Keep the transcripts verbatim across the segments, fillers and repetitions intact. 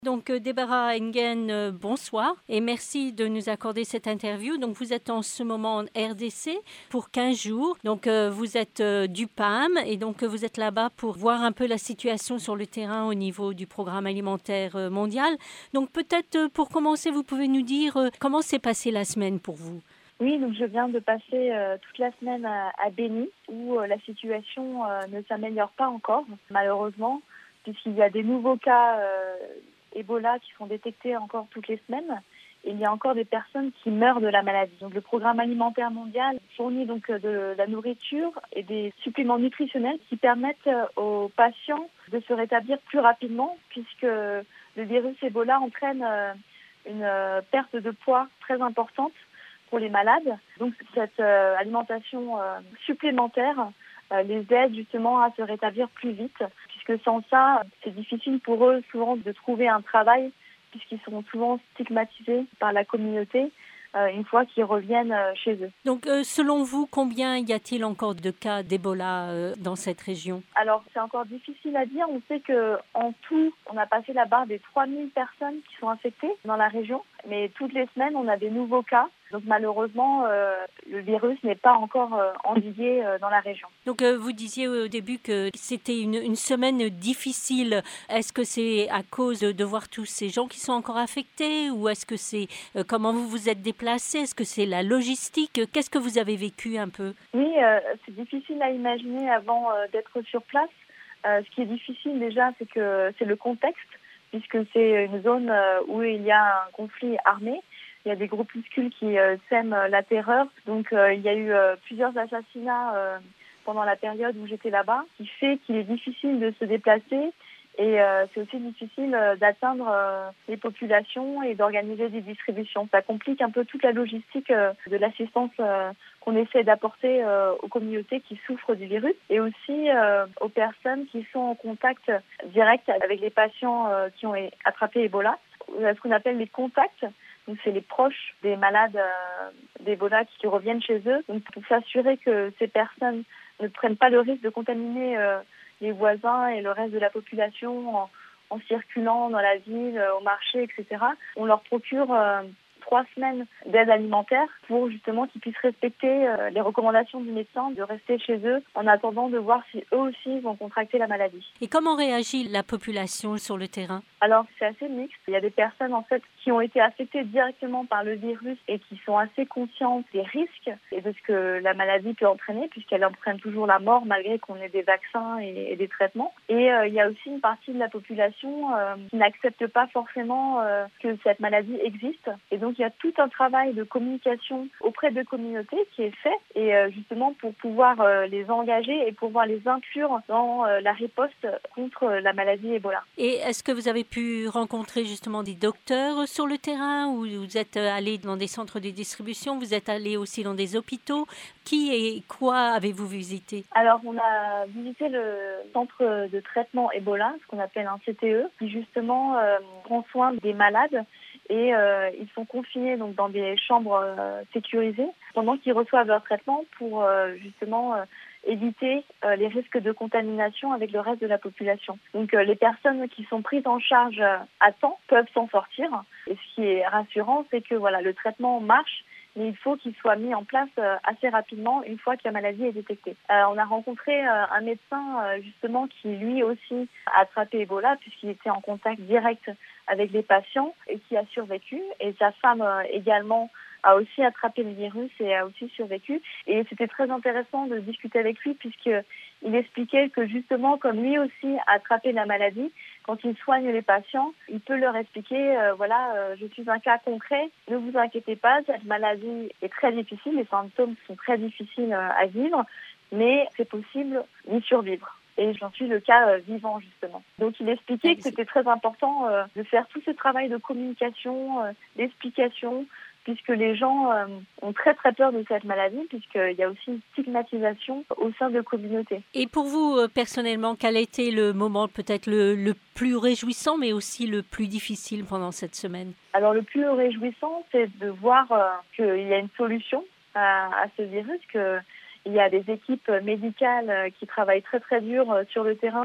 Donc, euh, Deborah Engen, euh, bonsoir et merci de nous accorder cette interview. Donc, vous êtes en ce moment en R D C pour quinze jours. Donc, euh, vous êtes euh, du P A M et donc euh, vous êtes là-bas pour voir un peu la situation sur le terrain au niveau du programme alimentaire euh, mondial. Donc, peut-être euh, pour commencer, vous pouvez nous dire euh, comment s'est passée la semaine pour vous? Oui, donc je viens de passer euh, toute la semaine à, à Beni où euh, la situation euh, ne s'améliore pas encore, malheureusement, puisqu'il y a des nouveaux cas euh, Ebola qui sont détectés encore toutes les semaines. Et il y a encore des personnes qui meurent de la maladie. Donc le programme alimentaire mondial fournit donc de la nourriture et des suppléments nutritionnels qui permettent aux patients de se rétablir plus rapidement, puisque le virus Ebola entraîne une perte de poids très importante pour les malades. Donc cette euh, alimentation euh, supplémentaire euh, les aide justement à se rétablir plus vite, puisque sans ça, c'est difficile pour eux souvent de trouver un travail, puisqu'ils sont souvent stigmatisés par la communauté euh, une fois qu'ils reviennent euh, chez eux. Donc euh, selon vous, combien y a-t-il encore de cas d'Ebola euh, dans cette région? Alors c'est encore difficile à dire. On sait qu'en tout, on a passé la barre des trois mille personnes qui sont infectées dans la région, mais toutes les semaines, on a des nouveaux cas. Donc malheureusement, euh, le virus n'est pas encore euh, endigué euh, dans la région. Donc euh, vous disiez au début que c'était une, une semaine difficile. Est-ce que c'est à cause de, de voir tous ces gens qui sont encore affectés ou est-ce que c'est euh, comment vous vous êtes déplacés? Est-ce que c'est la logistique? Qu'est-ce que vous avez vécu un peu? Oui, euh, c'est difficile à imaginer avant euh, d'être sur place. Euh, ce qui est difficile déjà, c'est que c'est le contexte, puisque c'est une zone euh, où il y a un conflit armé. Il y a des groupuscules qui euh, sèment la terreur. Donc, euh, il y a eu euh, plusieurs assassinats euh, pendant la période où j'étais là-bas, qui fait qu'il est difficile de se déplacer. Et euh, c'est aussi difficile euh, d'atteindre euh, les populations et d'organiser des distributions. Ça complique un peu toute la logistique euh, de l'assistance euh, qu'on essaie d'apporter euh, aux communautés qui souffrent du virus et aussi euh, aux personnes qui sont en contact direct avec les patients euh, qui ont attrapé Ebola. Ce qu'on appelle les contacts. Donc, c'est les proches des malades euh, d'Ebola qui reviennent chez eux. Donc, pour s'assurer que ces personnes ne prennent pas le risque de contaminer euh, les voisins et le reste de la population en, en circulant dans la ville, euh, au marché, et cetera. On leur procure euh, trois semaines d'aide alimentaire pour justement qu'ils puissent respecter euh, les recommandations du médecin de rester chez eux en attendant de voir si eux aussi vont contracter la maladie. Et comment réagit la population sur le terrain? Alors, c'est assez mixte. Il y a des personnes, en fait, qui ont été affectées directement par le virus et qui sont assez conscientes des risques et de ce que la maladie peut entraîner, puisqu'elle entraîne toujours la mort malgré qu'on ait des vaccins et, et des traitements. Et euh, il y a aussi une partie de la population euh, qui n'accepte pas forcément euh, que cette maladie existe. Et donc, il y a tout un travail de communication auprès de communautés qui est fait, et euh, justement pour pouvoir euh, les engager et pouvoir les inclure dans euh, la riposte contre la maladie Ebola. Et est-ce que vous avez pu rencontrer justement des docteurs sur le terrain ou vous êtes allé dans des centres de distribution, vous êtes allé aussi dans des hôpitaux? Qui et quoi avez-vous visité? Alors, on a visité le centre de traitement Ebola, ce qu'on appelle un C T E, qui justement euh, prend soin des malades et euh, ils sont confinés donc dans des chambres euh, sécurisées pendant qu'ils reçoivent leur traitement pour euh, justement euh, éviter euh, les risques de contamination avec le reste de la population. Donc euh, les personnes qui sont prises en charge euh, à temps peuvent s'en sortir. Et ce qui est rassurant, c'est que voilà, le traitement marche, mais il faut qu'il soit mis en place euh, assez rapidement une fois que la maladie est détectée. Euh, on a rencontré euh, un médecin euh, justement qui lui aussi a attrapé Ebola puisqu'il était en contact direct avec les patients et qui a survécu. Et sa femme euh, également a aussi attrapé le virus et a aussi survécu. Et c'était très intéressant de discuter avec lui puisqu'il expliquait que justement, comme lui aussi a attrapé la maladie, quand il soigne les patients, il peut leur expliquer, euh, voilà, euh, je suis un cas concret, ne vous inquiétez pas, cette maladie est très difficile, les symptômes sont très difficiles euh, à vivre, mais c'est possible d'y survivre. Et j'en suis le cas euh, vivant, justement. Donc, il expliquait que c'était très important euh, de faire tout ce travail de communication, euh, d'explication, puisque les gens euh, ont très très peur de cette maladie, puisqu'il y a aussi une stigmatisation au sein de la communauté. Et pour vous, euh, personnellement, quel a été le moment peut-être le, le plus réjouissant, mais aussi le plus difficile pendant cette semaine? Alors, le plus réjouissant, c'est de voir euh, qu'il y a une solution à, à ce virus, qu'il y a des équipes médicales qui travaillent très très dur sur le terrain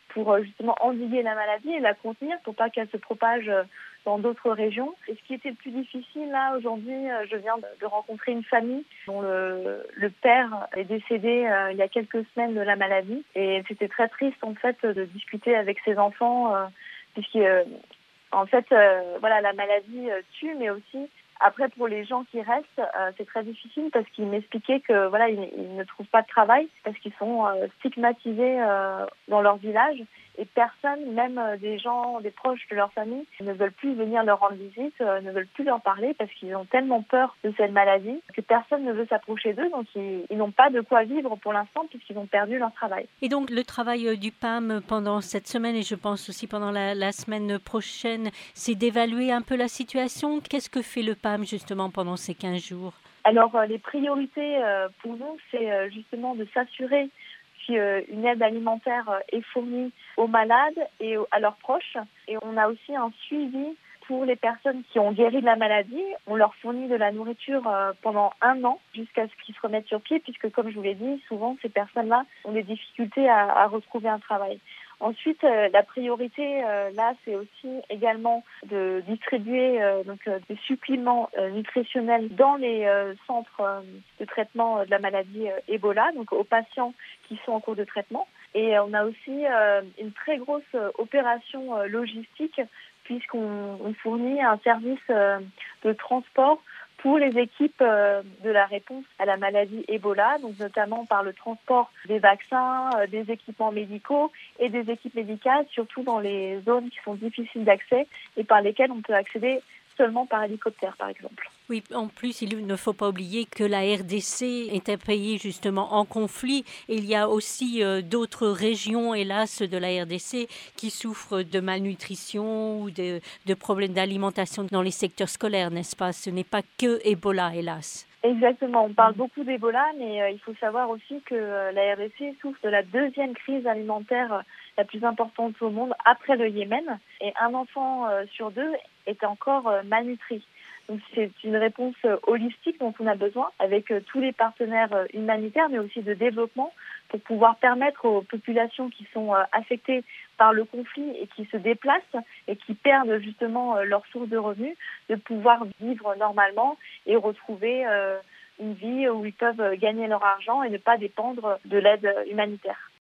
pour euh, justement endiguer la maladie et la contenir pour pas qu'elle se propage euh, dans d'autres régions. Et ce qui était le plus difficile là aujourd'hui, euh, je viens de, de rencontrer une famille dont le, le père est décédé euh, il y a quelques semaines de la maladie et c'était très triste en fait de discuter avec ses enfants euh, puisque euh, en fait euh, voilà la maladie euh, tue mais aussi après pour les gens qui restent euh, c'est très difficile parce qu'ils m'expliquaient que voilà ils, ils ne trouvent pas de travail parce qu'ils sont euh, stigmatisés euh, dans leur village. Et personne, même des gens, des proches de leur famille, ne veulent plus venir leur rendre visite, euh, ne veulent plus leur parler parce qu'ils ont tellement peur de cette maladie que personne ne veut s'approcher d'eux. Donc ils, ils n'ont pas de quoi vivre pour l'instant puisqu'ils ont perdu leur travail. Et donc le travail du P A M pendant cette semaine et je pense aussi pendant la, la semaine prochaine, c'est d'évaluer un peu la situation. Qu'est-ce que fait le P A M justement pendant ces quinze jours? Alors euh, les priorités euh, pour nous, c'est euh, justement de s'assurer qu'une aide alimentaire est fournie aux malades et à leurs proches. Et on a aussi un suivi pour les personnes qui ont guéri de la maladie. On leur fournit de la nourriture pendant un an jusqu'à ce qu'ils se remettent sur pied, puisque comme je vous l'ai dit, souvent ces personnes-là ont des difficultés à, à retrouver un travail. Ensuite, euh, la priorité, euh, là, c'est aussi également de distribuer euh, donc, euh, des suppléments euh, nutritionnels dans les euh, centres euh, de traitement de la maladie euh, Ebola, donc aux patients qui sont en cours de traitement. Et on a aussi euh, une très grosse euh, opération euh, logistique puisqu'on on fournit un service euh, de transport pour les équipes euh, de la réponse à la maladie Ebola, donc notamment par le transport des vaccins, euh, des équipements médicaux et des équipes médicales, surtout dans les zones qui sont difficiles d'accès et par lesquelles on peut accéder seulement par hélicoptère, par exemple. Oui, en plus, il ne faut pas oublier que la R D C est un pays justement en conflit et il y a aussi euh, d'autres régions, hélas, de la R D C qui souffrent de malnutrition ou de, de problèmes d'alimentation dans les secteurs scolaires, n'est-ce pas? Ce n'est pas que Ebola, hélas. Exactement, on parle beaucoup d'Ebola, mais euh, il faut savoir aussi que euh, la R D C souffre de la deuxième crise alimentaire euh, la plus importante au monde après le Yémen, et un enfant euh, sur deux est encore euh, malnutri. Donc c'est une réponse euh, holistique dont on a besoin avec euh, tous les partenaires euh, humanitaires, mais aussi de développement, pour pouvoir permettre aux populations qui sont euh, affectées par le conflit et qui se déplacent et qui perdent justement euh, leur source de revenus, de pouvoir vivre normalement et retrouver euh, une vie où ils peuvent gagner leur argent et ne pas dépendre de l'aide humanitaire.